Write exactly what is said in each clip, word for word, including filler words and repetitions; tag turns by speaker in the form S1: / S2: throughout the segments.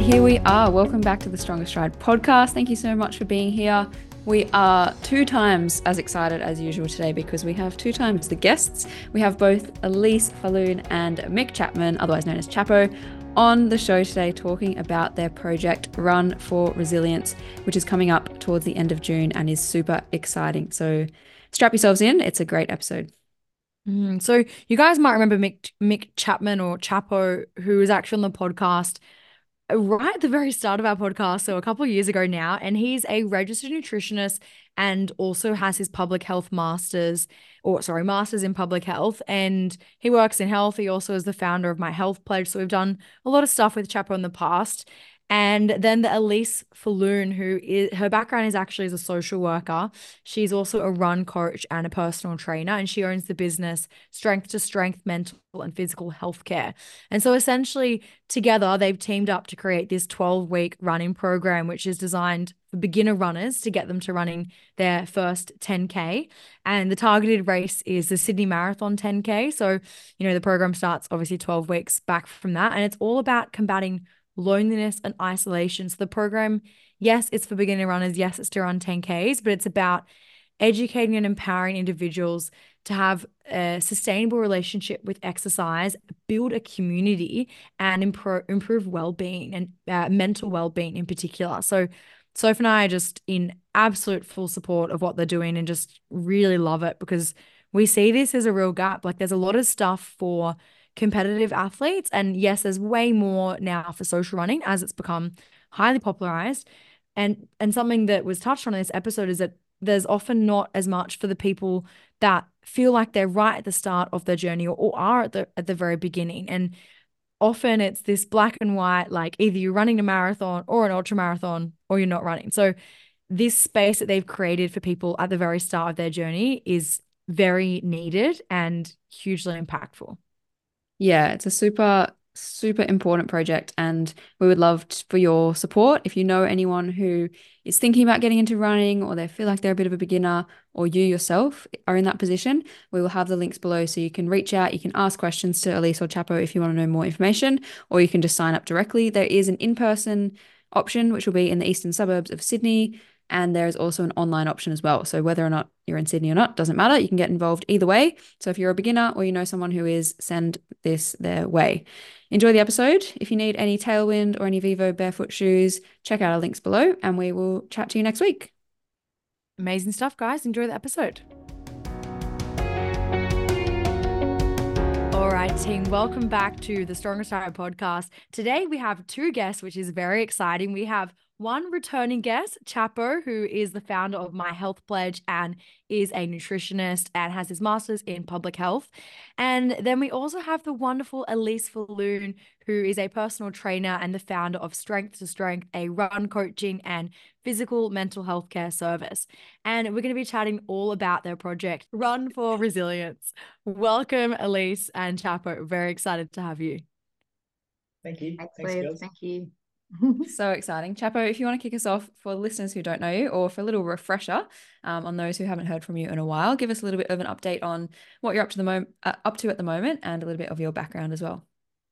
S1: here we are. Welcome back to the Stronger Stride podcast. Thank you so much for being here. We are two times as excited as usual today because we have two times the guests. We have both Elise Falloon and Mick Chapman, otherwise known as Chapo, on the show today talking about their project Run for Resilience, which is coming up towards the end of June and is super exciting. So strap yourselves in. It's a great episode.
S2: Mm, so you guys might remember Mick, Mick Chapman or Chapo, who was actually on the podcast right at the very start of our podcast, so a couple of years ago now, and he's a registered nutritionist and also has his public health masters, or sorry, masters in public health, and he works in health. He also is the founder of My Health Pledge, so we've done a lot of stuff with Chapo in the past. And then the Elise Falloon, who is her background is actually as a social worker. She's also a run coach and a personal trainer, and she owns the business Strength to Strength Mental and Physical Healthcare. And so essentially together they've teamed up to create this twelve week running program, which is designed for beginner runners to get them to running their first ten K. And the targeted race is the Sydney Marathon ten K. So, you know, the program starts obviously twelve weeks back from that. And it's all about combating loneliness and isolation. So the program, yes, it's for beginner runners. Yes, it's to run ten Ks, but it's about educating and empowering individuals to have a sustainable relationship with exercise, build a community, and improve improve well-being and uh, mental well-being in particular. So Soph and I are just in absolute full support of what they're doing and just really love it because we see this as a real gap. Like there's a lot of stuff for competitive athletes. And yes, there's way more now for social running as it's become highly popularized. And and something that was touched on in this episode is that there's often not as much for the people that feel like they're right at the start of their journey or, or are at the at the very beginning. And often it's this black and white, like either you're running a marathon or an ultra marathon or you're not running. So this space that they've created for people at the very start of their journey is very needed and hugely impactful.
S1: Yeah, it's a super, super important project, and we would love t- for your support. If you know anyone who is thinking about getting into running, or they feel like they're a bit of a beginner, or you yourself are in that position, we will have the links below so you can reach out. You can ask questions to Elise or Chapo if you want to know more information, or you can just sign up directly. There is an in-person option, which will be in the eastern suburbs of Sydney. And there is also an online option as well. So whether or not you're in Sydney or not, doesn't matter. You can get involved either way. So if you're a beginner or you know someone who is, send this their way. Enjoy the episode. If you need any Tailwind or any Vivo barefoot shoes, check out our links below and we will chat to you next week.
S2: Amazing stuff, guys. Enjoy the episode. All right, team, welcome back to the Stronger Stride podcast. Today we have two guests, which is very exciting. We have one returning guest, Chapo, who is the founder of My Health Pledge and is a nutritionist and has his master's in public health. And then we also have the wonderful Elise Falloon, who is a personal trainer and the founder of Strength to Strength, a run coaching and physical mental health care service. And we're going to be chatting all about their project, Run for Resilience. Welcome, Elise and Chapo. Very excited to have you.
S3: Thank you.
S4: Thanks,
S3: Thanks,
S4: Liz.
S3: girls.
S4: Thank you.
S1: So exciting. Chapo, if you want to kick us off for listeners who don't know you, or for a little refresher um, on those who haven't heard from you in a while, give us a little bit of an update on what you're up to the moment, uh, up to at the moment, and a little bit of your background as well.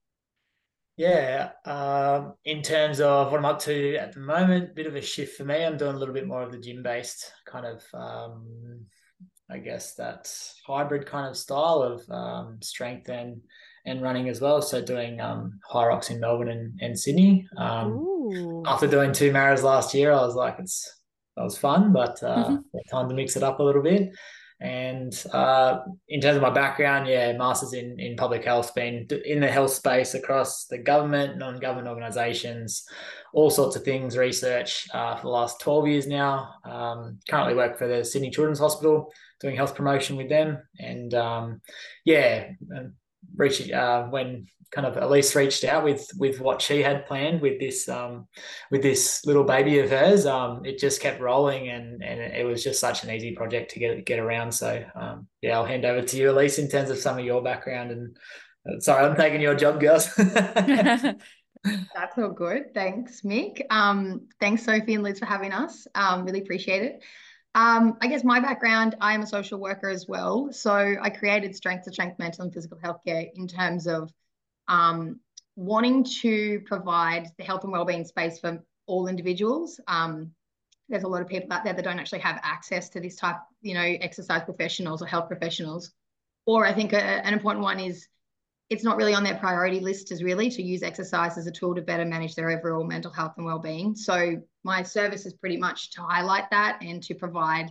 S3: Yeah, um, in terms of what I'm up to at the moment, bit of a shift for me. I'm doing a little bit more of the gym-based kind of, um, I guess that hybrid kind of style of um, strength and and running as well. So doing um, Hyrox in Melbourne and, and Sydney. Um, after doing two maras last year, I was like, it's that was fun, but uh,
S1: Mm-hmm.
S3: time to mix it up a little bit. And uh, in terms of my background, yeah, masters in, in public health, been in the health space across the government, non-government organisations, all sorts of things, research uh, for the last twelve years now. Um, currently work for the Sydney Children's Hospital, doing health promotion with them. And um, yeah, reaching uh, when kind of Elise reached out with with what she had planned with this um, with this little baby of hers, um, it just kept rolling, and and it was just such an easy project to get get around. So um, yeah, I'll hand over to you, Elise, in terms of some of your background. And uh, sorry, I'm taking your job, girls.
S4: That's all good. Thanks, Mick. Um, thanks, Sophie and Liz, for having us. Um, really appreciate it. Um, I guess my background, I'm a social worker as well. So I created Strength to Strength Mental and Physical Healthcare in terms of um, wanting to provide the health and wellbeing space for all individuals. Um, there's a lot of people out there that don't actually have access to this type, you know, exercise professionals or health professionals. Or I think a, an important one is it's not really on their priority list is really to use exercise as a tool to better manage their overall mental health and wellbeing. So my service is pretty much to highlight that and to provide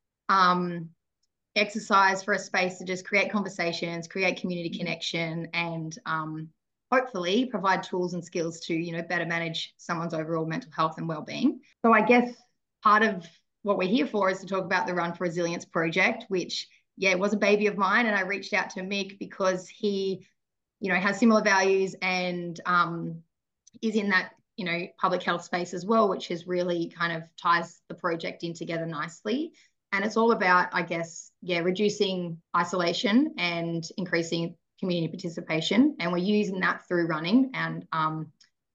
S4: um, exercise for a space to just create conversations, create community connection, and um, hopefully provide tools and skills to, you know, better manage someone's overall mental health and wellbeing. So I guess part of what we're here for is to talk about the Run for Resilience project, which, yeah, was a baby of mine. And I reached out to Mick because he, you know, has similar values and um, is in that, you know, public health space as well, which is really kind of ties the project in together nicely. And it's all about, I guess, yeah, reducing isolation and increasing community participation. And we're using that through running and um,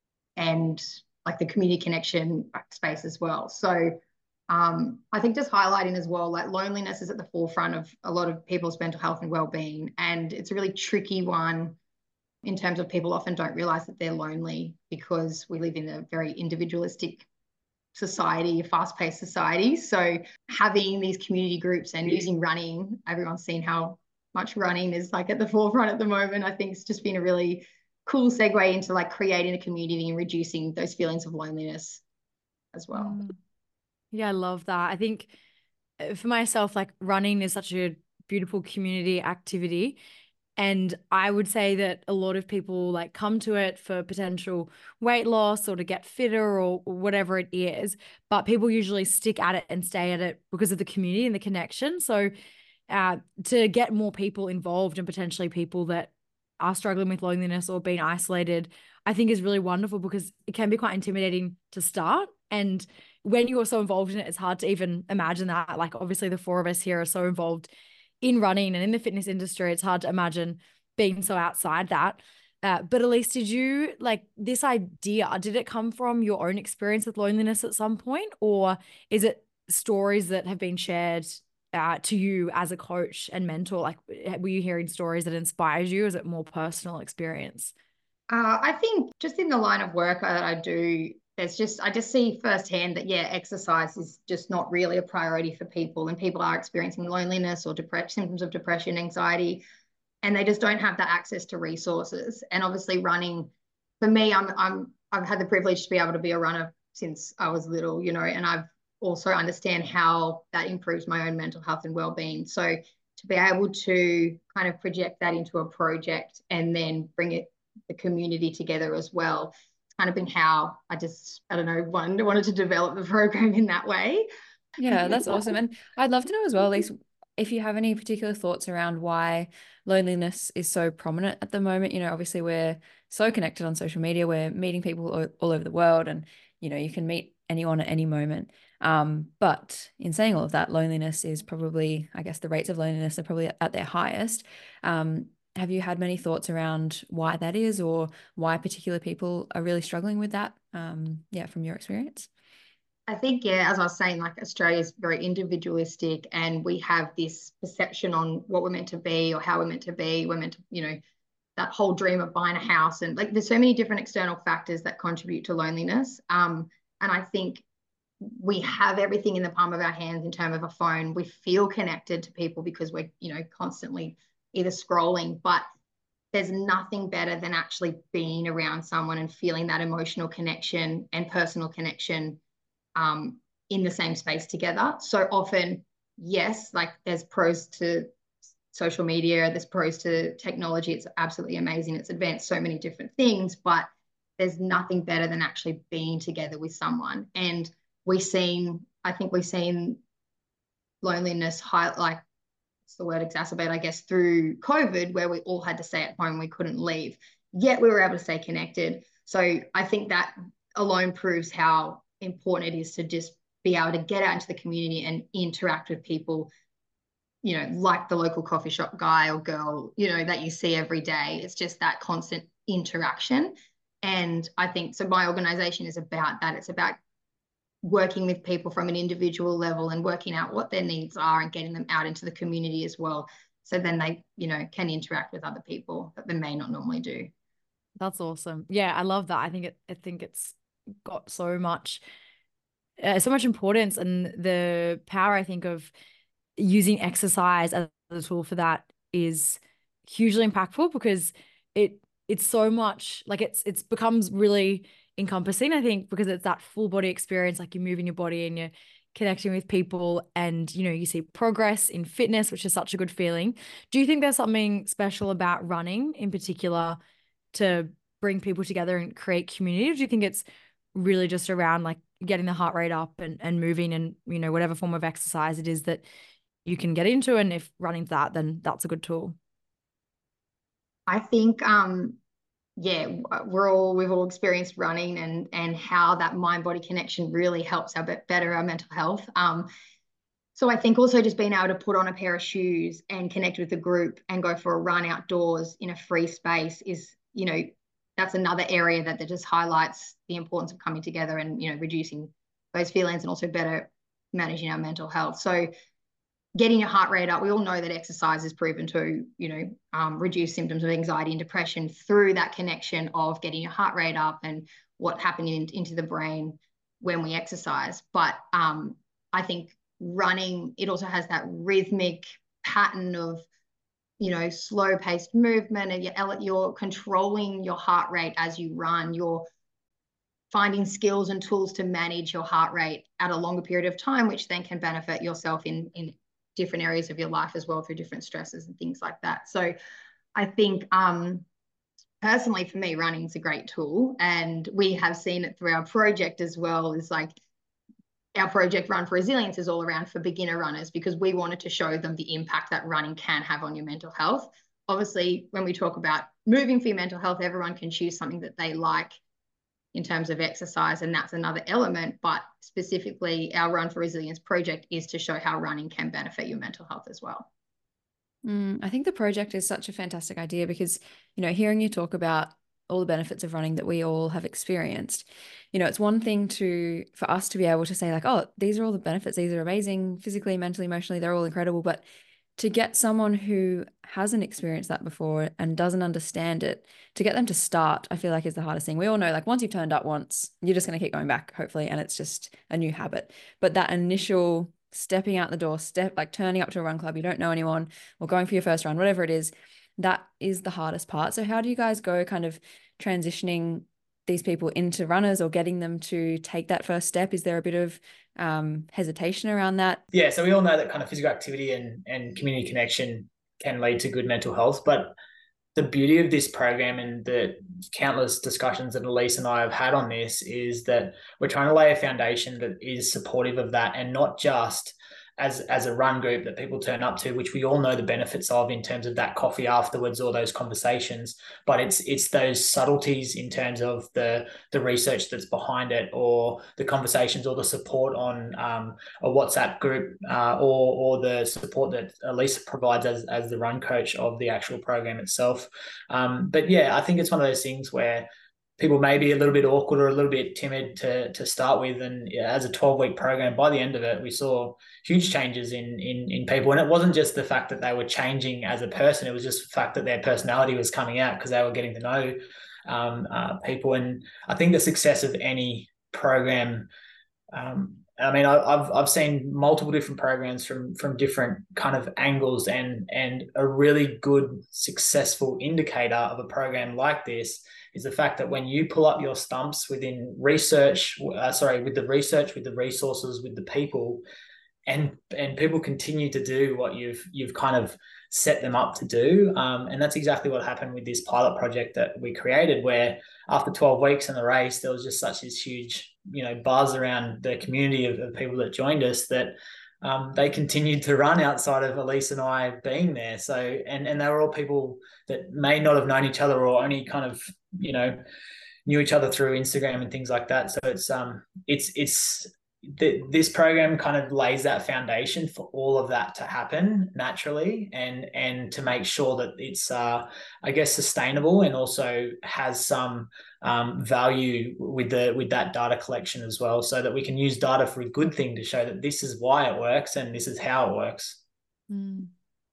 S4: and like the community connection space as well. So um, I think just highlighting as well, like loneliness is at the forefront of a lot of people's mental health and well-being. And it's a really tricky one in terms of people often don't realize that they're lonely because we live in a very individualistic society, a fast-paced society. So having these community groups and using running, everyone's seen how much running is like at the forefront at the moment. I think it's just been a really cool segue into like creating a community and reducing those feelings of loneliness as well.
S2: Mm. Yeah, I love that. I think for myself, like running is such a beautiful community activity. And I would say that a lot of people like come to it for potential weight loss or to get fitter or whatever it is. But people usually stick at it and stay at it because of the community and the connection. So uh, to get more people involved and potentially people that are struggling with loneliness or being isolated, I think is really wonderful because it can be quite intimidating to start. And when you're so involved in it, it's hard to even imagine that. Like obviously the four of us here are so involved in running and in the fitness industry. It's hard to imagine being so outside that. Uh, but Elise, did you like this idea? Did it come from your own experience with loneliness at some point, or is it stories that have been shared uh, to you as a coach and mentor? Like, were you hearing stories that inspired you? Or is it more personal experience?
S4: Uh, I think just in the line of work that I do, there's just, I just see firsthand that, yeah, exercise is just not really a priority for people, and people are experiencing loneliness or depression, symptoms of depression, anxiety, and they just don't have that access to resources. And obviously running, for me, I'm, I'm, I've had the privilege to be able to be a runner since I was little, you know, and I've also understand how that improves my own mental health and well-being. So to be able to kind of project that into a project and then bring it, the community together as well, kind of been how I just, I don't know, wanted, wanted to develop the program in that way.
S1: Yeah, that's awesome. And I'd love to know as well, Lise, if you have any particular thoughts around why loneliness is so prominent at the moment. You know, obviously we're so connected on social media, we're meeting people all, all over the world, and, you know, you can meet anyone at any moment. Um, but in saying all of that, loneliness is probably, I guess the rates of loneliness are probably at their highest. Um, have you had many thoughts around why that is, or why particular people are really struggling with that? Um, yeah, from your experience.
S4: I think, yeah, as I was saying, like Australia is very individualistic, and we have this perception on what we're meant to be or how we're meant to be. We're meant to, you know, that whole dream of buying a house, and like there's so many different external factors that contribute to loneliness. Um, and I think we have everything in the palm of our hands in terms of a phone. We feel connected to people because we're, you know, constantly either scrolling, but there's nothing better than actually being around someone and feeling that emotional connection and personal connection um, in the same space together. So often, yes, like there's pros to social media, there's pros to technology. It's absolutely amazing. It's advanced so many different things, but there's nothing better than actually being together with someone. And we've seen, I think we've seen loneliness high, like what's the word, exacerbate, I guess, through COVID, where we all had to stay at home, we couldn't leave, yet we were able to stay connected. So I think that alone proves how important it is to just be able to get out into the community and interact with people, you know, like the local coffee shop guy or girl, you know, that you see every day. It's just that constant interaction. And I think, so my organization is about that. It's about working with people from an individual level and working out what their needs are and getting them out into the community as well. So then they, you know, can interact with other people that they may not normally do.
S2: That's awesome. Yeah, I love that. I think it I think it's got so much uh, so much importance, and the power, I think, of using exercise as a tool for that is hugely impactful, because it it's so much like it's it's becomes really encompassing, I think, because it's that full body experience. Like, you're moving your body and you're connecting with people, and you know, you see progress in fitness, which is such a good feeling. Do you think there's something special about running in particular to bring people together and create community? Or do you think it's really just around like getting the heart rate up and, and moving, and you know, whatever form of exercise it is that you can get into, and if running's that, then that's a good tool?
S4: I think, um, yeah, we're all we've all experienced running, and and how that mind body connection really helps our better our mental health. Um, so I think also just being able to put on a pair of shoes and connect with the group and go for a run outdoors in a free space is, you know, that's another area that, that just highlights the importance of coming together and, you know, reducing those feelings and also better managing our mental health. So getting your heart rate up, we all know that exercise is proven to, you know, um, reduce symptoms of anxiety and depression through that connection of getting your heart rate up and what happening in, into the brain when we exercise. But um, I think running, it also has that rhythmic pattern of, you know, slow paced movement, and you're, you're controlling your heart rate as you run. You're finding skills and tools to manage your heart rate at a longer period of time, which then can benefit yourself in, in different areas of your life as well, through different stresses and things like that. So I think um, personally for me, running is a great tool, and we have seen it through our project as well. Is like our project Run for Resilience is all around for beginner runners, because we wanted to show them the impact that running can have on your mental health. Obviously, when we talk about moving for your mental health, everyone can choose something that they like in terms of exercise, and that's another element. But specifically, our Run for Resilience project is to show how running can benefit your mental health as well.
S1: Mm, I think the project is such a fantastic idea because, you know, hearing you talk about all the benefits of running that we all have experienced, you know, it's one thing to, for us to be able to say like, oh, these are all the benefits, these are amazing, physically, mentally, emotionally, they're all incredible. But to get someone who hasn't experienced that before and doesn't understand it, to get them to start, I feel like is the hardest thing. We all know, like, once you've turned up once, you're just going to keep going back, hopefully, and it's just a new habit. But that initial stepping out the door, step like turning up to a run club, you don't know anyone, or going for your first run, whatever it is, that is the hardest part. So how do you guys go kind of transitioning these people into runners, or getting them to take that first step? Is there a bit of um, hesitation around that?
S3: Yeah, so we all know that kind of physical activity and, and community connection can lead to good mental health. But the beauty of this program and the countless discussions that Elise and I have had on this is that we're trying to lay a foundation that is supportive of that, and not just as as a run group that people turn up to, which we all know the benefits of in terms of that coffee afterwards or those conversations. But it's it's those subtleties in terms of the the research that's behind it, or the conversations, or the support on um, a WhatsApp group, uh, or or the support that Elise provides as as the run coach of the actual program itself. Um, but yeah, I think it's one of those things where people may be a little bit awkward or a little bit timid to to start with. And yeah, as a twelve week program, by the end of it, we saw huge changes in, in, in people. And it wasn't just the fact that they were changing as a person. It was just the fact that their personality was coming out because they were getting to know um, uh, people. And I think the success of any program, um, I mean, I, I've I've seen multiple different programs from from different kind of angles, and and a really good successful indicator of a program like this is the fact that when you pull up your stumps within research, uh, sorry, with the research, with the resources, with the people, and and people continue to do what you've you've kind of set them up to do. Um, and that's exactly what happened with this pilot project that we created, where after twelve weeks in the race, there was just such this huge, you know, buzz around the community of, of people that joined us that um, they continued to run outside of Elise and I being there. So, and, and they were all people that may not have known each other, or only kind of, you know, knew each other through Instagram and things like that. So it's, um, it's, it's, this program kind of lays that foundation for all of that to happen naturally, and and to make sure that it's uh I guess sustainable, and also has some um value with the with that data collection as well, so that we can use data for a good thing to show that this is why it works and this is how it works.
S2: Mm.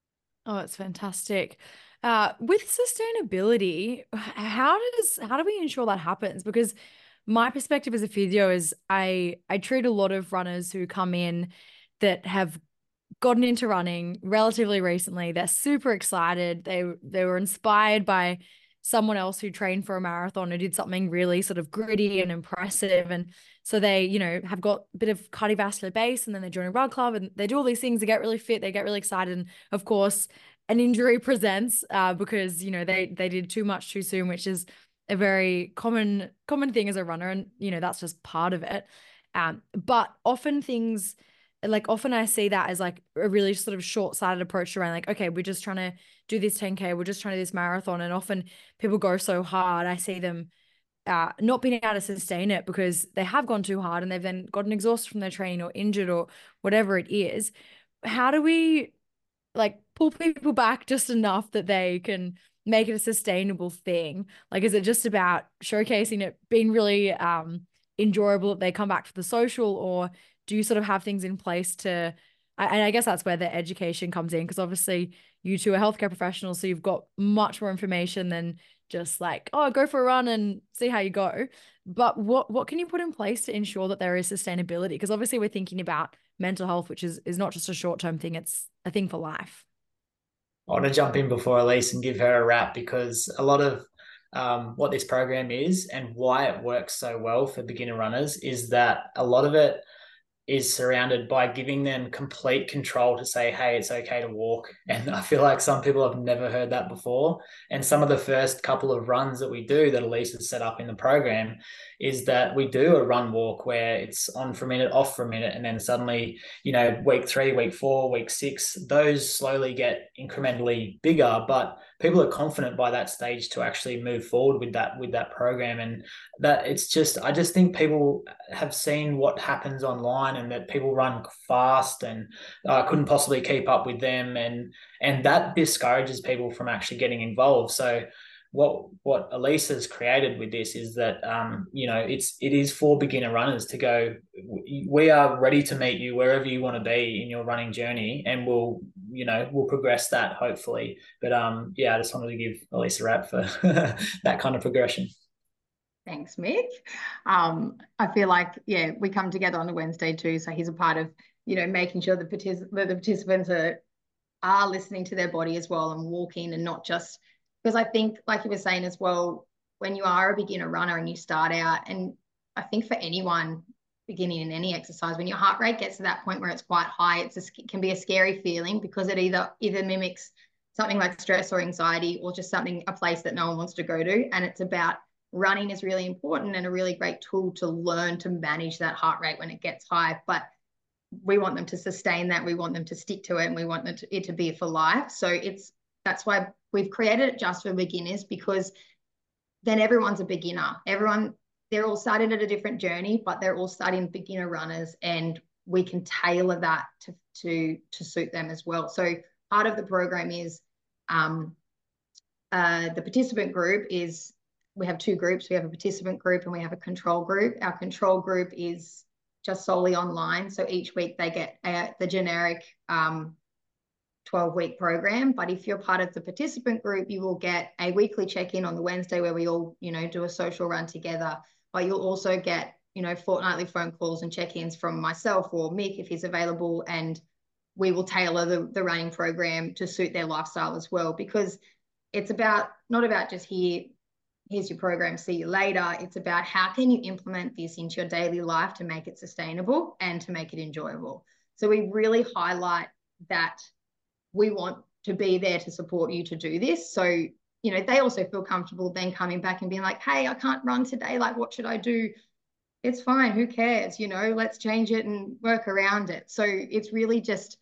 S2: Oh, that's fantastic. Uh, with sustainability, how does how do we ensure that happens? Because my perspective as a physio is I I treat a lot of runners who come in that have gotten into running relatively recently. They're super excited. They they were inspired by someone else who trained for a marathon, who did something really sort of gritty and impressive. And so they, you know, have got a bit of cardiovascular base, and then they join a run club and they do all these things. They get really fit. They get really excited. And of course, an injury presents uh, because, you know, they they did too much too soon, which is a very common common thing as a runner. And, you know, that's just part of it. Um, but often things like often I see that as like a really sort of short-sighted approach around like, okay, we're just trying to do this ten K, we're just trying to do this marathon. And often people go so hard, I see them uh, not being able to sustain it because they have gone too hard and they've then gotten exhausted from their training or injured or whatever it is. How do we like pull people back just enough that they can make it a sustainable thing? Like, is it just about showcasing it being really um, enjoyable that they come back for the social, or do you sort of have things in place to, and I guess that's where the education comes in, because obviously you two are healthcare professionals, so you've got much more information than just like, oh, go for a run and see how you go. But what what can you put in place to ensure that there is sustainability? Because obviously we're thinking about mental health, which is is not just a short-term thing, it's a thing for life.
S3: I want to jump in before Elise and give her a wrap, because a lot of um, what this program is and why it works so well for beginner runners is that a lot of it is surrounded by giving them complete control to say, hey, it's okay to walk. And I feel like some people have never heard that before. And some of the first couple of runs that we do that Elise has set up in the program is that we do a run walk where it's on for a minute, off for a minute. And then suddenly, you know, week three, week four, week six, those slowly get incrementally bigger, but people are confident by that stage to actually move forward with that, with that program. And that it's just, I just think people have seen what happens online and that people run fast and I uh, couldn't possibly keep up with them. And, and that discourages people from actually getting involved. So what, what Elise has created with this is that, um, you know, it's, it is for beginner runners to go, we are ready to meet you wherever you want to be in your running journey. And we'll, you know, we'll progress that hopefully. But um, yeah, I just wanted to give Elise a wrap for that kind of progression.
S4: Thanks, Mick. Um, I feel like, yeah, we come together on a Wednesday too. So he's a part of, you know, making sure the, partic- the participants are, are listening to their body as well and walking, and not just, because I think, like you were saying as well, when you are a beginner runner and you start out, and I think for anyone beginning in any exercise, when your heart rate gets to that point where it's quite high, it's a, it can be a scary feeling, because it either either mimics something like stress or anxiety, or just something, a place that no one wants to go to. And it's about, running is really important and a really great tool to learn to manage that heart rate when it gets high. But we want them to sustain that. We want them to stick to it, and we want it to, it to be for life. So it's, that's why we've created it just for beginners, because then everyone's a beginner. Everyone, they're all starting at a different journey, but they're all starting beginner runners, and we can tailor that to, to, to suit them as well. So part of the program is um, uh, the participant group is, we have two groups. We have a participant group and we have a control group. Our control group is just solely online. So each week they get a, the generic um, twelve-week program. But if you're part of the participant group, you will get a weekly check-in on the Wednesday where we all, you know, do a social run together. But you'll also get, you know, fortnightly phone calls and check-ins from myself or Mick if he's available, and we will tailor the, the running program to suit their lifestyle as well, because it's about, not about just here, here's your program, see you later. It's about how can you implement this into your daily life to make it sustainable and to make it enjoyable. So we really highlight that we want to be there to support you to do this. So, you know, they also feel comfortable then coming back and being like, hey, I can't run today. Like, what should I do? It's fine. Who cares? You know, let's change it and work around it. So it's really just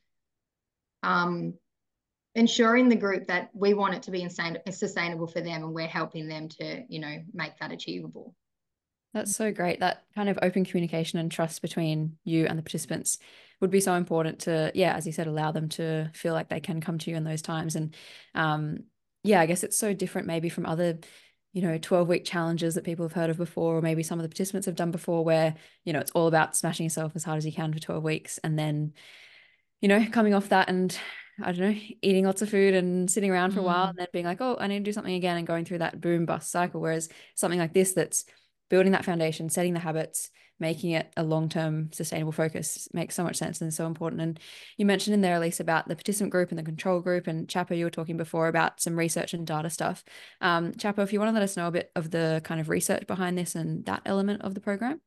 S4: um, ensuring the group that we want it to be sustainable for them, and we're helping them to, you know, make that achievable.
S1: That's so great. That kind of open communication and trust between you and the participants would be so important to, yeah, as you said, allow them to feel like they can come to you in those times. And um, yeah, I guess it's so different maybe from other, you know, twelve week challenges that people have heard of before, or maybe some of the participants have done before, where, you know, it's all about smashing yourself as hard as you can for twelve weeks. And then, you know, coming off that and I don't know, eating lots of food and sitting around for a while
S2: Mm.
S1: and then being like, oh, I need to do something again and going through that boom bust cycle. Whereas something like this that's building that foundation, setting the habits, making it a long-term sustainable focus makes so much sense and so important. And you mentioned in there, Elise, about the participant group and the control group, and Chapo, you were talking before about some research and data stuff. Um, Chapo, if you want to let us know a bit of the kind of research behind this and that element of the program.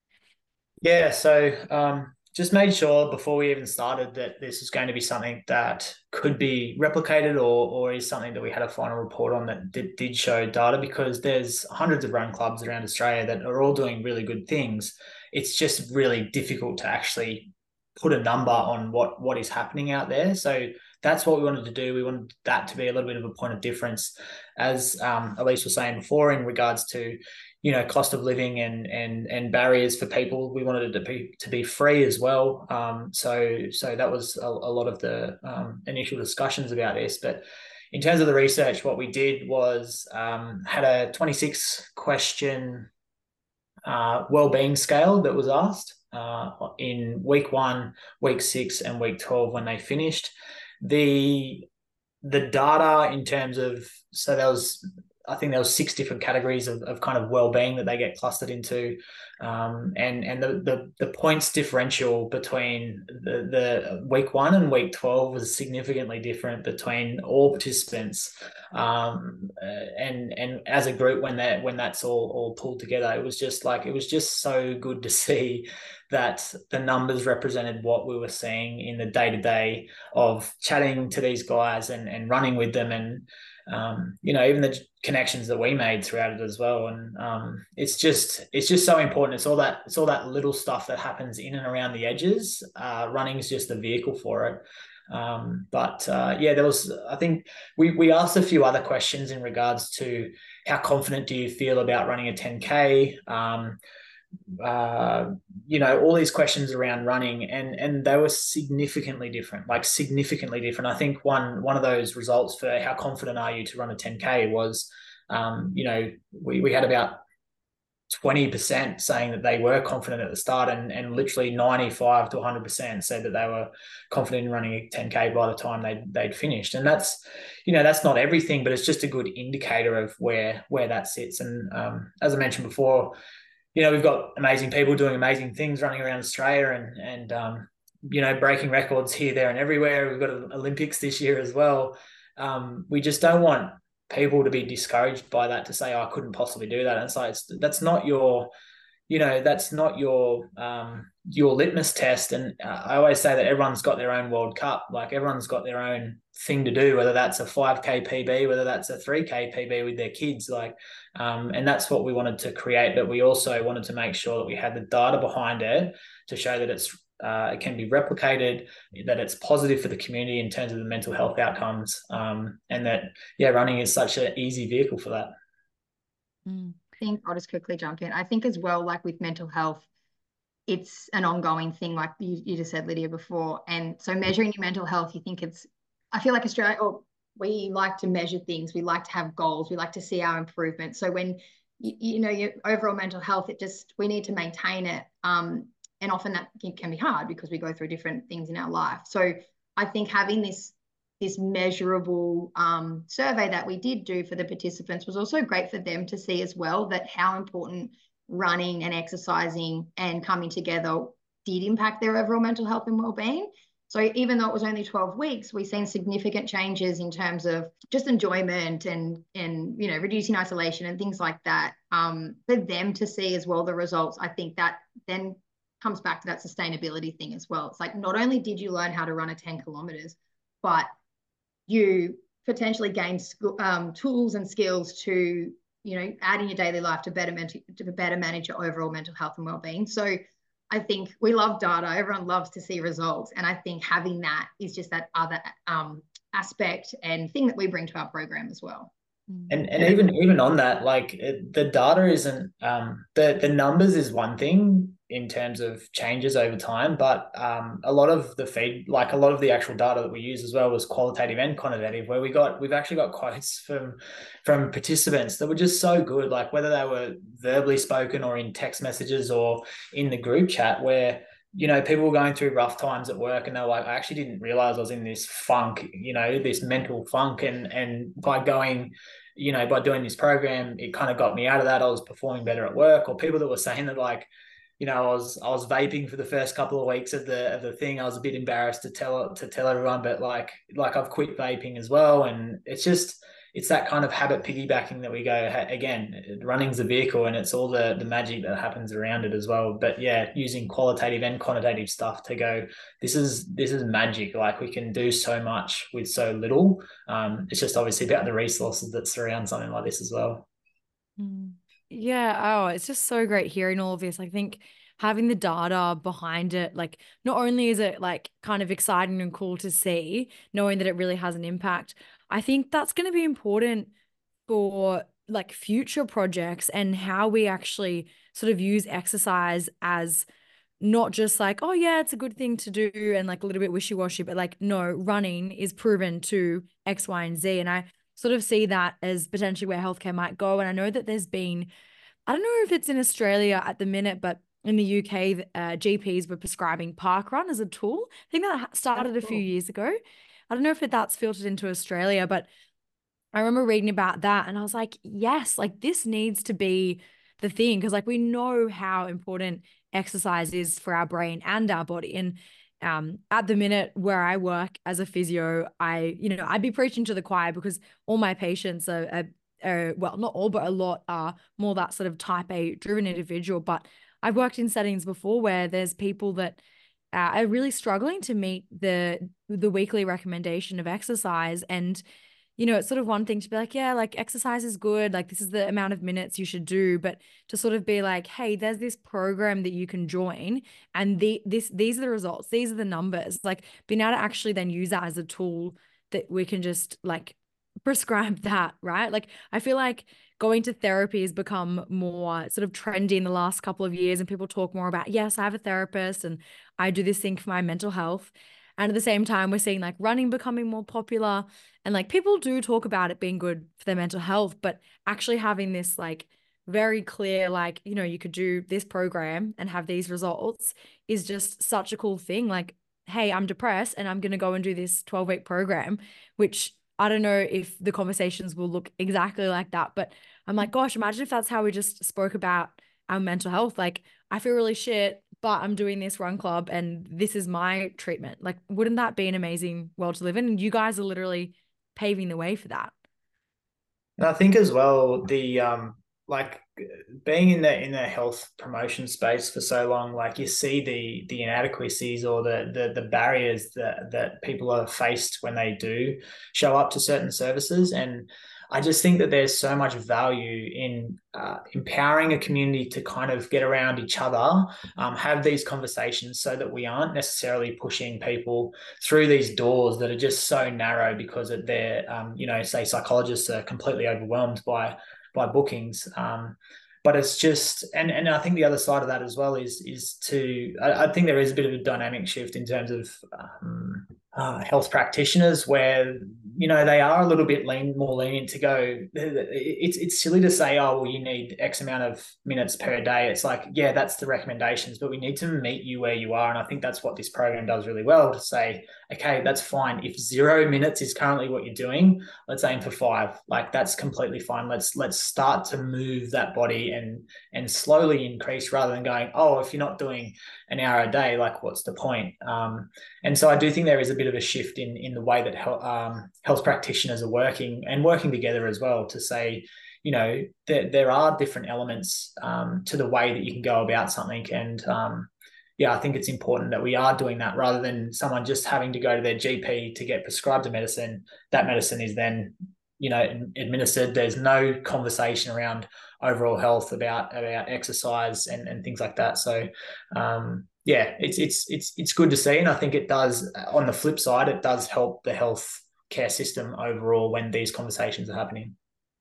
S3: Yeah, so um, just made sure before we even started that this was going to be something that could be replicated or or is something that we had a final report on that did, did show data, because there's hundreds of run clubs around Australia that are all doing really good things. It's just really difficult to actually put a number on what what is happening out there. So that's what we wanted to do. We wanted that to be a little bit of a point of difference, as um, Elise was saying before, in regards to, you know, cost of living and and and barriers for people. We wanted it to be to be free as well. Um, so so that was a, a lot of the um, initial discussions about this. But in terms of the research, what we did was um, had a twenty-six question uh, well-being scale that was asked uh, in week one, week six, and week twelve when they finished. The the data in terms of, so there was, I think there was six different categories of, of kind of well-being that they get clustered into, um, and and the, the the points differential between the, the week one and week twelve was significantly different between all participants, um, and and as a group when that when that's all all pulled together, it was just like it was just so good to see that the numbers represented what we were seeing in the day-to-day of chatting to these guys and and running with them, and um, you know, even the connections that we made throughout it as well. And um, it's just it's just so important. It's all that it's all that little stuff that happens in and around the edges. Uh, running is just the vehicle for it. Um, but uh, yeah, there was, I think we we asked a few other questions in regards to how confident do you feel about running a ten K. Um, uh, you know, all these questions around running, and and they were significantly different, like significantly different. I think one one of those results for how confident are you to run a ten K was, um, you know, we we had about twenty percent saying that they were confident at the start, and and literally ninety-five to one hundred percent said that they were confident in running a ten K by the time they they'd finished. And that's, you know, that's not everything, but it's just a good indicator of where where that sits. And um, as I mentioned before, you know, we've got amazing people doing amazing things running around Australia, and, and um, you know, breaking records here, there, and everywhere. We've got an Olympics this year as well. Um, we just don't want people to be discouraged by that, to say, oh, I couldn't possibly do that. And it's like, it's, that's not your, you know, that's not your um, your litmus test. And uh, I always say that everyone's got their own World Cup. Like, everyone's got their own thing to do, whether that's a five K P B, whether that's a three K P B with their kids. Like, um, and that's what we wanted to create. But we also wanted to make sure that we had the data behind it to show that it's uh, it can be replicated, that it's positive for the community in terms of the mental health outcomes, um, and that, yeah, running is such an easy vehicle for that.
S2: Mm.
S4: I think I'll just quickly jump in. I think as well, like with mental health, it's an ongoing thing, like you, you just said, Lydia, before. And so measuring your mental health, you think it's, I feel like Australia, or we like to measure things. We like to have goals. We like to see our improvement. So when, you, you know, your overall mental health, it just, we need to maintain it. Um, and often that can be hard because we go through different things in our life. So I think having this this measurable um, survey that we did do for the participants was also great for them to see as well, that how important running and exercising and coming together did impact their overall mental health and well-being. So even though it was only twelve weeks, we've seen significant changes in terms of just enjoyment and, and you know, reducing isolation and things like that. Um, for them to see as well the results, I think that then comes back to that sustainability thing as well. It's like, not only did you learn how to run a ten kilometers, but you potentially gain um, tools and skills to, you know, add in your daily life to better, to better manage your overall mental health and well-being. So I think we love data. Everyone loves to see results. And I think having that is just that other um, aspect and thing that we bring to our program as well.
S3: And and even even on that, like, it, the data isn't um, the the numbers is one thing in terms of changes over time, but um, a lot of the feed, like a lot of the actual data that we use as well, was qualitative and quantitative, where we got we've actually got quotes from from participants that were just so good, like whether they were verbally spoken or in text messages or in the group chat, where you know, people were going through rough times at work and they're like, I actually didn't realize I was in this funk, you know, this mental funk. And, and by going, you know, by doing this program, it kind of got me out of that. I was performing better at work. Or people that were saying that, like, you know, I was, I was vaping for the first couple of weeks of the, of the thing. I was a bit embarrassed to tell, to tell everyone, but like, like I've quit vaping as well. And it's just, it's that kind of habit piggybacking that we go, again, running's a vehicle and it's all the, the magic that happens around it as well. But yeah, using qualitative and quantitative stuff to go, this is, this is magic. Like, we can do so much with so little. Um, it's just obviously about the resources that surround something like this as well.
S2: Yeah. Oh, it's just so great hearing all of this. I think having the data behind it, like, not only is it like kind of exciting and cool to see, knowing that it really has an impact, I think that's going to be important for like future projects and how we actually sort of use exercise as not just like, oh yeah, it's a good thing to do and like a little bit wishy-washy, but like, no, running is proven to X, Y, and Z. And I sort of see that as potentially where healthcare might go. And I know that there's been, I don't know if it's in Australia at the minute, but in the U K, uh, G Ps were prescribing parkrun as a tool. I think that started a few years ago. I don't know if that's filtered into Australia, but I remember reading about that and I was like, yes, like this needs to be the thing, because like we know how important exercise is for our brain and our body. And um, at the minute where I work as a physio, I, you know, I'd be preaching to the choir because all my patients are, are, are, well, not all, but a lot are more that sort of type A driven individual. But I've worked in settings before where there's people that uh, are really struggling to meet the the weekly recommendation of exercise. And you know, it's sort of one thing to be like, yeah, like exercise is good. Like this is the amount of minutes you should do. But to sort of be like, hey, there's this program that you can join and the this these are the results. These are the numbers. Like being able to actually then use that as a tool that we can just like prescribe that, right? Like I feel like going to therapy has become more sort of trendy in the last couple of years and people talk more about, yes, I have a therapist and I do this thing for my mental health. And at the same time, we're seeing like running becoming more popular and like people do talk about it being good for their mental health, but actually having this like very clear, like, you know, you could do this program and have these results is just such a cool thing. Like, hey, I'm depressed and I'm going to go and do this twelve week program, which I don't know if the conversations will look exactly like that, but I'm like, gosh, imagine if that's how we just spoke about our mental health. Like, I feel really shit, but I'm doing this run club and this is my treatment. Like, wouldn't that be an amazing world to live in? And you guys are literally paving the way for that.
S3: And I think as well, the um like being in the in the health promotion space for so long, like you see the the inadequacies or the the the barriers that that people are faced when they do show up to certain services. And I just think that there's so much value in uh, empowering a community to kind of get around each other, um, have these conversations so that we aren't necessarily pushing people through these doors that are just so narrow because of their, um, you know, say psychologists are completely overwhelmed by by bookings. Um, but it's just, and and I think the other side of that as well is is to, I, I think there is a bit of a dynamic shift in terms of um, uh, health practitioners where, you know, they are a little bit lean, more lenient to go, it's it's silly to say, oh, well, you need X amount of minutes per day. It's like, yeah, that's the recommendations, but we need to meet you where you are. And I think that's what this program does really well, to say, okay, that's fine. If zero minutes is currently what you're doing, let's aim for five. Like that's completely fine. Let's let's start to move that body and and slowly increase rather than going, oh, if you're not doing an hour a day, like what's the point? Um, and so I do think there is a bit of a shift in in the way that health, um, health practitioners are working and working together as well to say, you know, there, there are different elements um, to the way that you can go about something. And um, yeah, I think it's important that we are doing that rather than someone just having to go to their G P to get prescribed a medicine. That medicine is then, you know, administered. There's no conversation around overall health about about exercise and, and things like that. So um, yeah, it's it's it's it's good to see, and I think it does. On the flip side, it does help the health care system overall when these conversations are happening.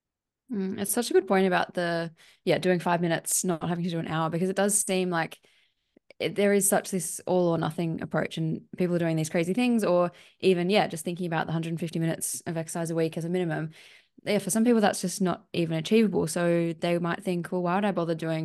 S1: Mm, it's such a good point about the yeah doing five minutes, not having to do an hour, because it does seem like it, there is such this all or nothing approach and people are doing these crazy things, or even yeah just thinking about the one hundred fifty minutes of exercise a week as a minimum. Yeah, for some people that's just not even achievable, so they might think, well, why would I bother doing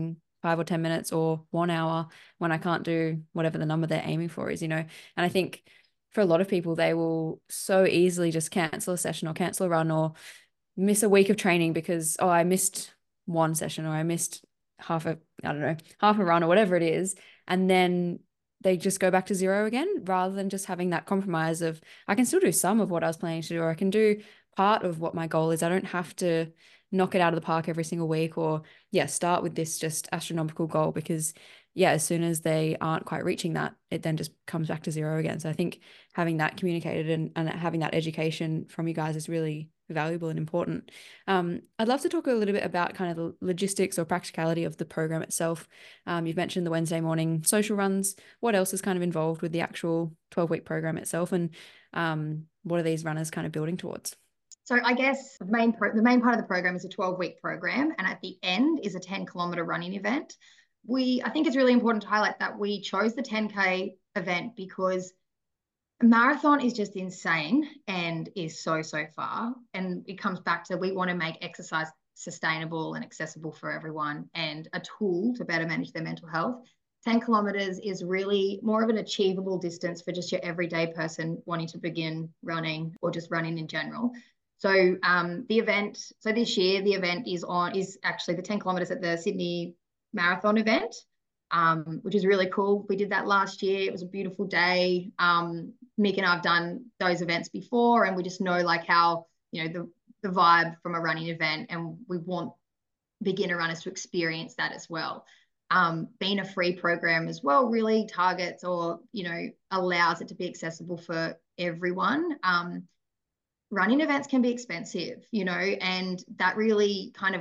S1: five or ten minutes or one hour when I can't do whatever the number they're aiming for is, you know. And I think for a lot of people, they will so easily just cancel a session or cancel a run or miss a week of training because, oh, I missed one session or I missed half a, I don't know, half a run or whatever it is. And then they just go back to zero again, rather than just having that compromise of, I can still do some of what I was planning to do, or I can do part of what my goal is. I don't have to knock it out of the park every single week, or yeah, start with this just astronomical goal, because yeah, as soon as they aren't quite reaching that, it then just comes back to zero again. So I think having that communicated and, and having that education from you guys is really valuable and important. Um, I'd love to talk a little bit about kind of the logistics or practicality of the program itself. Um, you've mentioned the Wednesday morning social runs. What else is kind of involved with the actual twelve-week program itself, and um, what are these runners kind of building towards?
S4: So I guess the main pro- the main part of the program is a twelve-week program, and at the end is a ten kilometer running event. We I think it's really important to highlight that we chose the ten K event because a marathon is just insane and is so, so far. And it comes back to, we want to make exercise sustainable and accessible for everyone and a tool to better manage their mental health. ten kilometers is really more of an achievable distance for just your everyday person wanting to begin running or just running in general. So um, the event, so this year, the event is on, is actually the ten kilometers at the Sydney Marathon event. Um, which is really cool. We did that last year. It was a beautiful day. Um, Mick and I have done those events before, and we just know like how, you know, the, the vibe from a running event, and we want beginner runners to experience that as well. Um, being a free program as well really targets, or, you know, allows it to be accessible for everyone. Um, running events can be expensive, you know, and that really kind of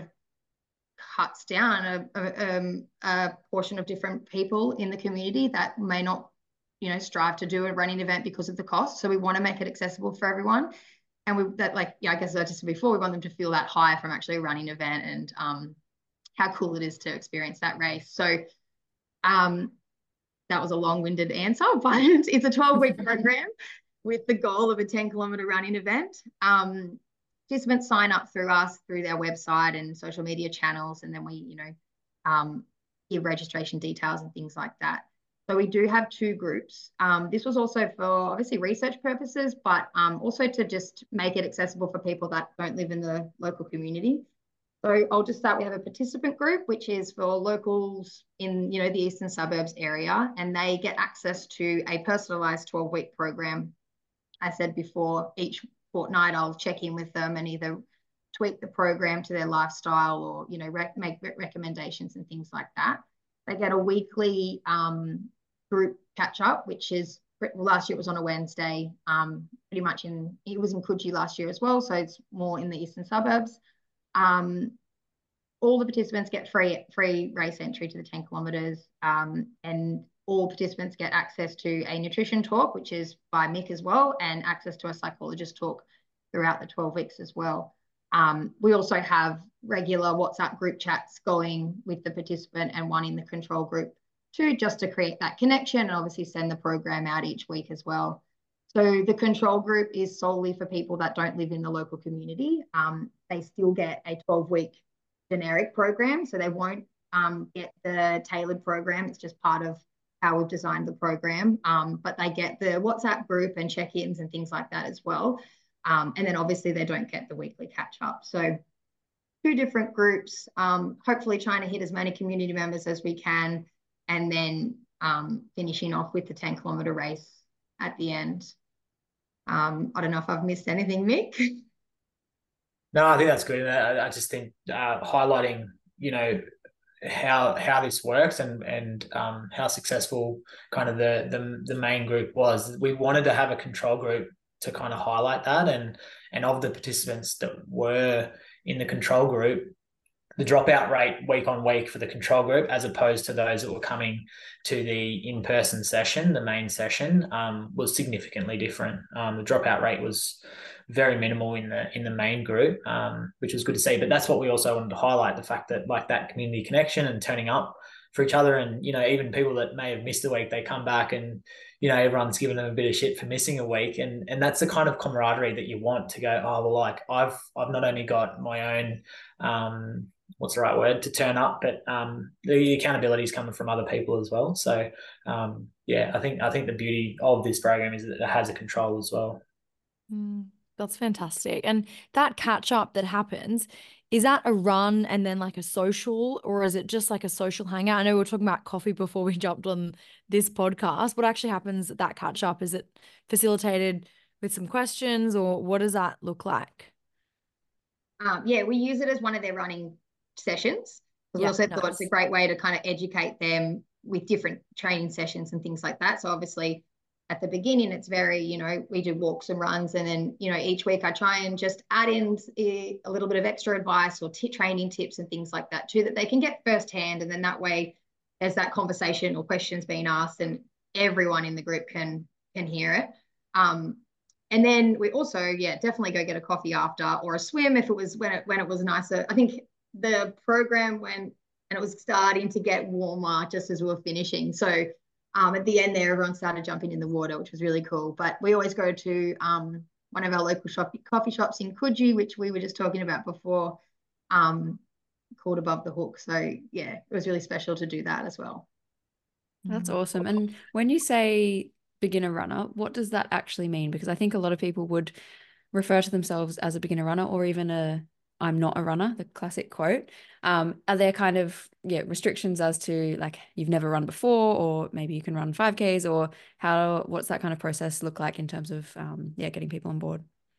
S4: cuts down a, a, um, a portion of different people in the community that may not, you know, strive to do a running event because of the cost. So we want to make it accessible for everyone. And we that like, yeah, I guess I just said before, we want them to feel that high from actually a running event, and um, how cool it is to experience that race. So um, that was a long-winded answer, but it's a twelve-week program with the goal of a ten kilometer running event. Um, participants sign up through us, through their website and social media channels, and then we, you know, um, give registration details and things like that. So we do have two groups. Um, this was also for obviously research purposes, but um, also to just make it accessible for people that don't live in the local community. So I'll just start. We have a participant group, which is for locals in, you know, the eastern suburbs area, and they get access to a personalised twelve-week program. I said before, each fortnight I'll check in with them and either tweak the program to their lifestyle, or, you know, rec- make recommendations and things like that. They get a weekly um, group catch up, which is, well, last year it was on a Wednesday, um, pretty much in, it was in Coogee last year as well, so it's more in the eastern suburbs. Um, all the participants get free free race entry to the ten kilometres, um, and all participants get access to a nutrition talk, which is by Mick as well, and access to a psychologist talk throughout the twelve weeks as well. Um, we also have regular WhatsApp group chats going with the participant and one in the control group too, just to create that connection, and obviously send the program out each week as well. So the control group is solely for people that don't live in the local community. Um, they still get a twelve-week generic program, so they won't um, get the tailored program. It's just part of how we've designed the program, um, but they get the WhatsApp group and check-ins and things like that as well. Um, and then obviously they don't get the weekly catch-up. So two different groups, um, hopefully trying to hit as many community members as we can, and then um, finishing off with the ten kilometre race at the end. Um, I don't know if I've missed anything, Mick.
S3: No, I think that's good. I, I just think uh, highlighting, you know, how how this works and and um, how successful kind of the, the the main group was. We wanted to have a control group to kind of highlight that, and and of the participants that were in the control group, the dropout rate week on week for the control group, as opposed to those that were coming to the in-person session, the main session, um, was significantly different. Um, the dropout rate was very minimal in the in the main group, um, which was good to see. But that's what we also wanted to highlight, the fact that like that community connection and turning up for each other, and, you know, even people that may have missed a week, they come back and, you know, everyone's giving them a bit of shit for missing a week. And and that's the kind of camaraderie that you want to go, oh, well, like I've I've not only got my own um what's the right word, to turn up, but um, the accountability is coming from other people as well. So um, yeah, I think I think the beauty of this program is that it has a control as well.
S2: Mm, that's fantastic. And that catch up that happens, is that a run and then like a social, or is it just like a social hangout? I know we were talking about coffee before we jumped on this podcast. What actually happens at that catch up? Is it facilitated with some questions, or what does that look like?
S4: Um, yeah, we use it as one of their running sessions. We
S2: Yeah,
S4: also thought
S2: nice.
S4: it's a great way to kind of educate them with different training sessions and things like that. So obviously at the beginning, it's very, you know, we do walks and runs. And then, you know, each week I try and just add in a little bit of extra advice or t- training tips and things like that too, that they can get firsthand. And then that way there's that conversation or questions being asked and everyone in the group can, can hear it. Um, And then we also, yeah, definitely go get a coffee after, or a swim if it was when it when it was nicer. I think the program went and it was starting to get warmer just as we were finishing. So um, at the end there, everyone started jumping in the water, which was really cool. But we always go to um, one of our local shop, coffee shops in Coogee, which we were just talking about before, um, called Above the Hook. So yeah, it was really special to do that as well.
S1: That's awesome. And when you say beginner runner, what does that actually mean? Because I think a lot of people would refer to themselves as a beginner runner, or even a I'm not a runner, the classic quote. Um, are there kind of yeah restrictions as to like you've never run before, or maybe you can run five Ks, or how what's that kind of process look like in terms of um, yeah getting people on board?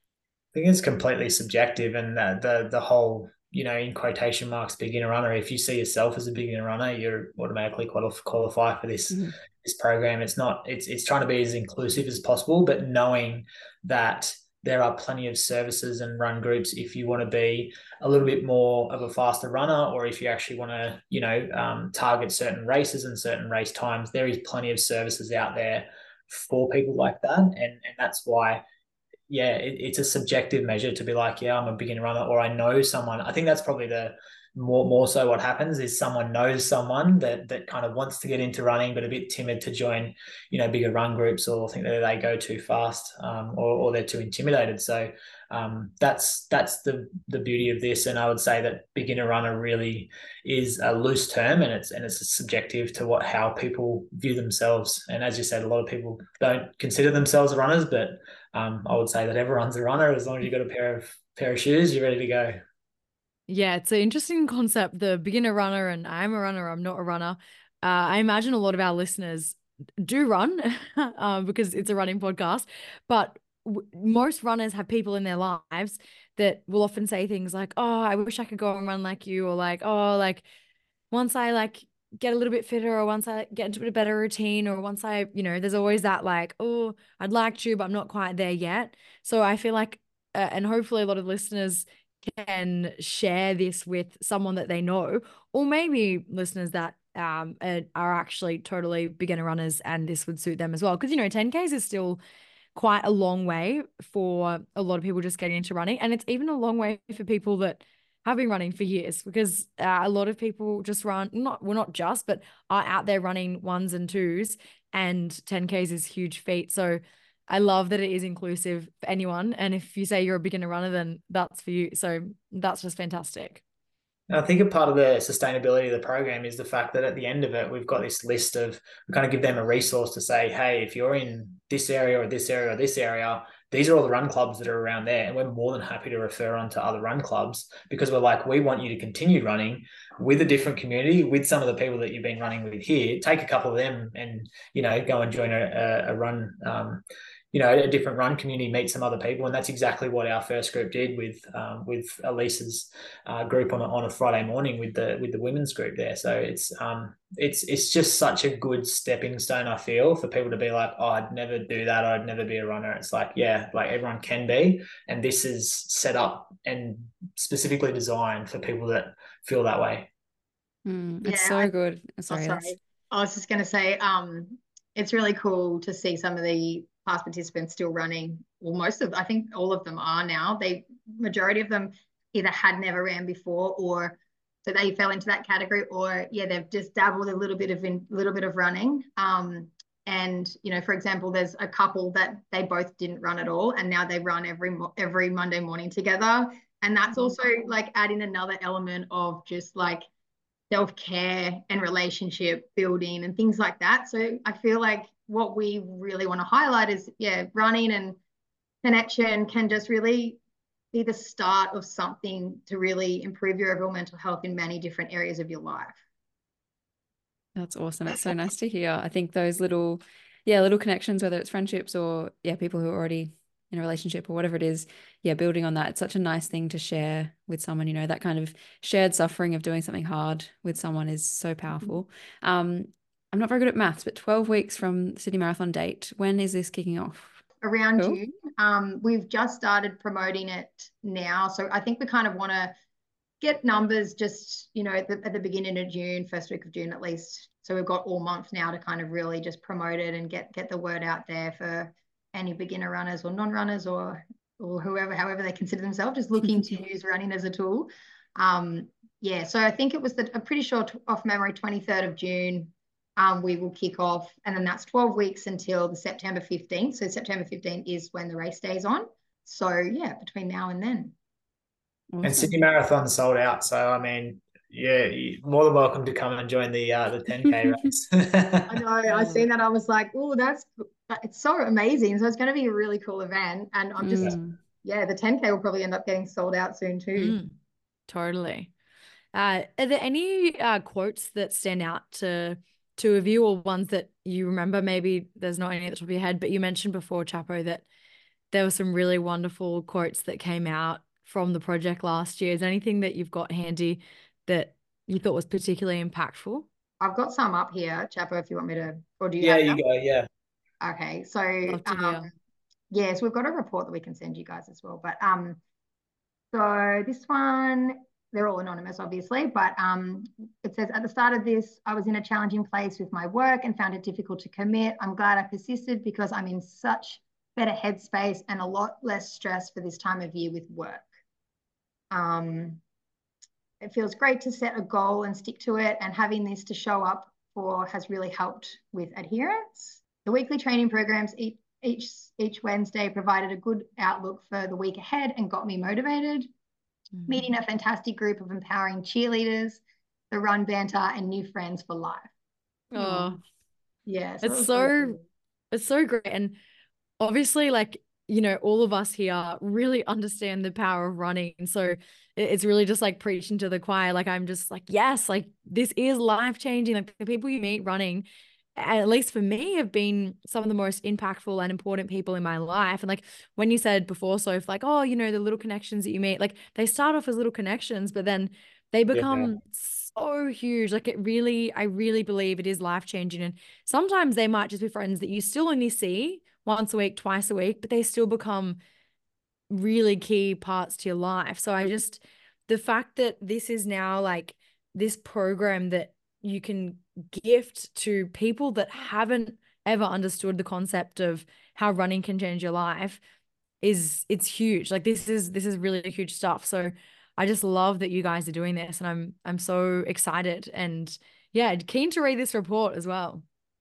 S3: I think it's completely subjective, and the, the the whole, you know, in quotation marks, beginner runner. If you see yourself as a beginner runner, you're automatically qualify for this
S1: Mm-hmm.
S3: this program. It's not. It's it's trying to be as inclusive as possible, but knowing that there are plenty of services and run groups if you want to be a little bit more of a faster runner, or if you actually want to, you know, um, target certain races and certain race times. There is plenty of services out there for people like that, and and that's why yeah, it, it's a subjective measure to be like, yeah, I'm a beginner runner, or I know someone. I think that's probably the more more so what happens is someone knows someone that that kind of wants to get into running, but a bit timid to join, you know, bigger run groups, or think that they go too fast, um, or, or they're too intimidated. So um, that's that's the the beauty of this. And I would say that beginner runner really is a loose term, and it's and it's subjective to what how people view themselves. And as you said, a lot of people don't consider themselves runners, but um, I would say that everyone's a runner. As long as you've got a pair of pair of shoes, you're ready to go.
S2: Yeah, it's an interesting concept, the beginner runner and I'm a runner, I'm not a runner. Uh, I imagine a lot of our listeners do run um, because it's a running podcast, but w- most runners have people in their lives that will often say things like, oh, I wish I could go and run like you, or like, oh, like once I like get a little bit fitter, or once I get into a bit better routine, or once I, you know, there's always that like, oh, I'd like to, but I'm not quite there yet. So I feel like, uh, and hopefully a lot of listeners can share this with someone that they know, or maybe listeners that um are actually totally beginner runners and this would suit them as well. Because, you know, ten Ks is still quite a long way for a lot of people just getting into running. And it's even a long way for people that have been running for years, because uh, a lot of people just run, not, well, not just, but are out there running ones and twos, and ten Ks is a huge feat. So I love that it is inclusive for anyone. And if you say you're a beginner runner, then that's for you. So that's just fantastic.
S3: I think a part of the sustainability of the program is the fact that at the end of it, we've got this list of, we kind of give them a resource to say, hey, if you're in this area or this area or this area, these are all the run clubs that are around there. And we're more than happy to refer on to other run clubs, because we're like, we want you to continue running with a different community, with some of the people that you've been running with here. Take a couple of them and, you know, go and join a, a run, um, you know, a different run community, meet some other people. And that's exactly what our first group did with um, with Elisa's uh, group on a, on a Friday morning with the with the women's group there. So it's um it's it's just such a good stepping stone, I feel, for people to be like, oh, I'd never do that, I'd never be a runner. It's like, yeah, like everyone can be, and this is set up and specifically designed for people that feel that way.
S1: Mm,
S4: Yeah,
S1: it's so
S4: I,
S1: good.
S4: oh,
S1: Sorry,
S4: sorry.
S1: that's
S4: I was just going to say, um, it's really cool to see some of the past participants still running. Well, most of, I think all of them are now. They, majority of them either had never ran before, or so they fell into that category, or yeah, they've just dabbled a little bit of in little bit of running. Um, and you know, for example, there's a couple that they both didn't run at all, and now they run every every Monday morning together. And that's also like adding another element of just like self-care and relationship building and things like that. So I feel like what we really want to highlight is, yeah, running and connection can just really be the start of something to really improve your overall mental health in many different areas of your life.
S1: That's awesome. It's so nice to hear. I think those little, yeah, little connections, whether it's friendships or, yeah, people who are already in a relationship or whatever it is, yeah, building on that. It's such a nice thing to share with someone, you know, that kind of shared suffering of doing something hard with someone is so powerful. Mm-hmm. Um, I'm not very good at maths, but twelve weeks from the Sydney Marathon date, when is this kicking off?
S4: Around cool. June. Um, we've just started promoting it now. So I think we kind of want to get numbers just, you know, at the, at the beginning of June, first week of June at least. So we've got all month now to kind of really just promote it and get get the word out there for any beginner runners or non-runners or or whoever, however they consider themselves, just looking to use running as a tool. Um, yeah, so I think it was the, I'm pretty sure off memory, twenty-third of June, um, we will kick off. And then that's twelve weeks until the September fifteenth. So September fifteenth is when the race day is on. So yeah, between now and then.
S3: Awesome. And Sydney Marathon sold out. So, I mean, yeah, you're more than welcome to come and join the uh, the ten K race.
S4: I know. I seen that. I was like, oh, that's it's so amazing. So it's going to be a really cool event. And I'm just, mm. yeah, the ten K will probably end up getting sold out soon too.
S2: Mm, totally. Uh, are there any uh, quotes that stand out to two of you, or ones that you remember? Maybe there's not any at the top of your head, but you mentioned before, Chapo, that there were some really wonderful quotes that came out from the project last year. Is there anything that you've got handy that you thought was particularly impactful?
S4: I've got some up here, Chapo, if you want me to, or do you
S3: Yeah,
S4: have
S3: you
S4: them?
S3: go, yeah.
S4: Okay, so um, yes, we've got a report that we can send you guys as well. But um, so this one, they're all anonymous, obviously, but um, it says, at the start of this, I was in a challenging place with my work and found it difficult to commit. I'm glad I persisted because I'm in such better headspace and a lot less stress for this time of year with work. Um, it feels great to set a goal and stick to it, and having this to show up for has really helped with adherence. The weekly training programs each, each, each Wednesday provided a good outlook for the week ahead and got me motivated. Mm-hmm. Meeting a fantastic group of empowering cheerleaders, the run banter, and new friends for life.
S2: Oh,
S4: yeah. So
S2: it's it so, really it's so great. And obviously, like, you know, all of us here really understand the power of running. And so it's really just like preaching to the choir. Like, I'm just like, yes, like this is life changing. Like the people you meet running, at least for me, have been some of the most impactful and important people in my life. And like when you said before, so if like, oh, you know, the little connections that you meet, like they start off as little connections, but then they become yeah. so huge. Like it really, I really believe it is life changing. And sometimes they might just be friends that you still only see once a week, twice a week, but they still become really key parts to your life. So I just, the fact that this is now like this program that you can gift to people that haven't ever understood the concept of how running can change your life is, it's huge. Like this is, this is really huge stuff. So I just love that you guys are doing this, and I'm, I'm so excited and yeah, keen to read this report as well.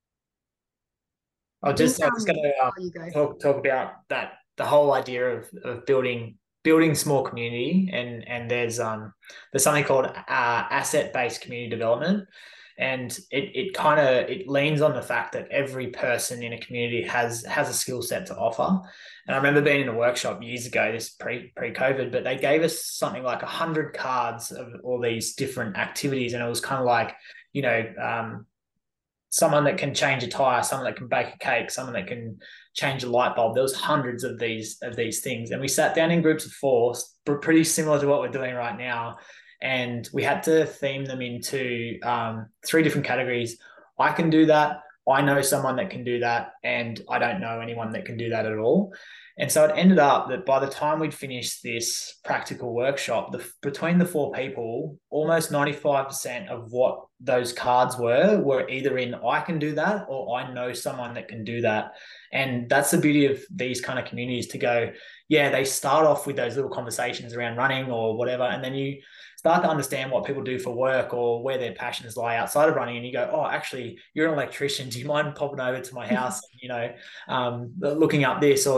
S3: I'll just, I'm just going to um, go. talk talk about that, the whole idea of, of building building small community, and and there's um there's something called uh, asset-based community development, and it it kind of it leans on the fact that every person in a community has has a skill set to offer. And I remember being in a workshop years ago, this pre pre COVID, but they gave us something like a hundred cards of all these different activities, and it was kind of like, you know, um. someone that can change a tire, someone that can bake a cake, someone that can change a light bulb. There was hundreds of these of these things. And we sat down in groups of four, pretty similar to what we're doing right now. And we had to theme them into um, three different categories. I can do that. I know someone that can do that. And I don't know anyone that can do that at all. And so it ended up that by the time we'd finished this practical workshop, the, between the four people, almost ninety-five percent of what those cards were, were either in I can do that or I know someone that can do that. And that's the beauty of these kind of communities, to go, yeah, they start off with those little conversations around running or whatever. And then you start to understand what people do for work or where their passions lie outside of running. And you go, oh, actually, you're an electrician. Do you mind popping over to my house and, you know, um, looking up this, or you do that?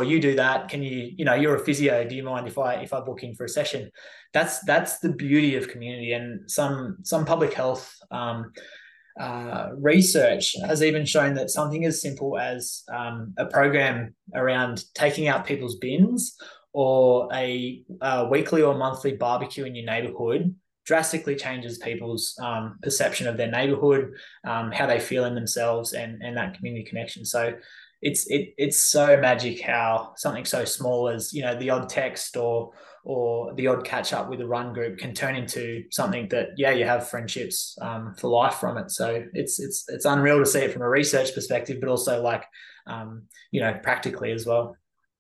S3: that? Can you, you know, you're a physio. Do you mind if I if I book in for a session? That's that's the beauty of community. And some some public health um, uh, research has even shown that something as simple as um, a program around taking out people's bins, or a, a weekly or monthly barbecue in your neighborhood, drastically changes people's um, perception of their neighborhood, um, how they feel in themselves, and and that community connection. So it's it it's so magic how something so small as, you know, the odd text or or the odd catch up with a run group can turn into something that, yeah, you have friendships um, for life from it. So it's it's it's unreal to see it from a research perspective, but also like um, you know, practically as well.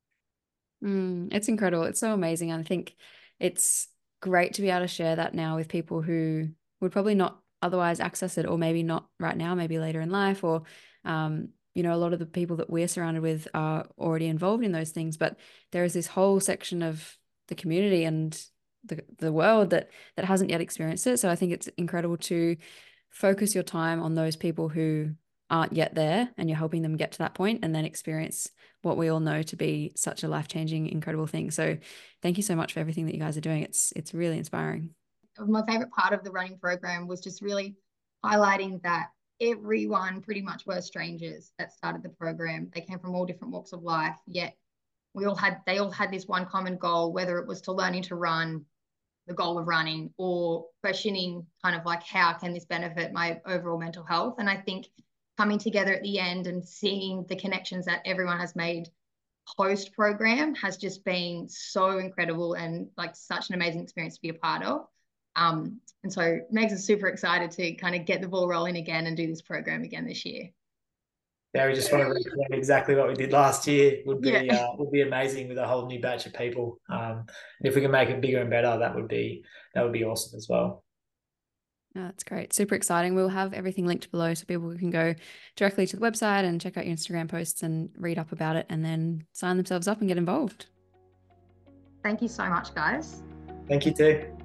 S1: Mm, it's incredible. It's so amazing. And I think it's great to be able to share that now with people who would probably not otherwise access it, or maybe not right now, maybe later in life, or, um, you know, a lot of the people that we're surrounded with are already involved in those things. But there is this whole section of the community and the, the world that that hasn't yet experienced it. So I think it's incredible to focus your time on those people who aren't yet there, and you're helping them get to that point and then experience what we all know to be such a life-changing, incredible thing. So thank you so much for everything that you guys are doing. It's it's really inspiring.
S4: My favorite part of the running program was just really highlighting that everyone pretty much were strangers that started the program. They came from all different walks of life, yet we all had they all had this one common goal, whether it was to learning to run, the goal of running, or questioning kind of like, how can this benefit my overall mental health? And I think coming together at the end and seeing the connections that everyone has made post program has just been so incredible, and like such an amazing experience to be a part of. Um, and so Megs is super excited to kind of get the ball rolling again and do this program again this year.
S3: Yeah, we just want to recreate exactly what we did last year. Would be
S4: Yeah.
S3: uh, would be amazing with a whole new batch of people. Um, and if we can make it bigger and better, that would be that would be awesome as well.
S1: Oh, that's great. Super exciting. We'll have everything linked below so people can go directly to the website and check out your Instagram posts and read up about it, and then sign themselves up and get involved.
S4: Thank you so much, guys.
S3: Thank you too.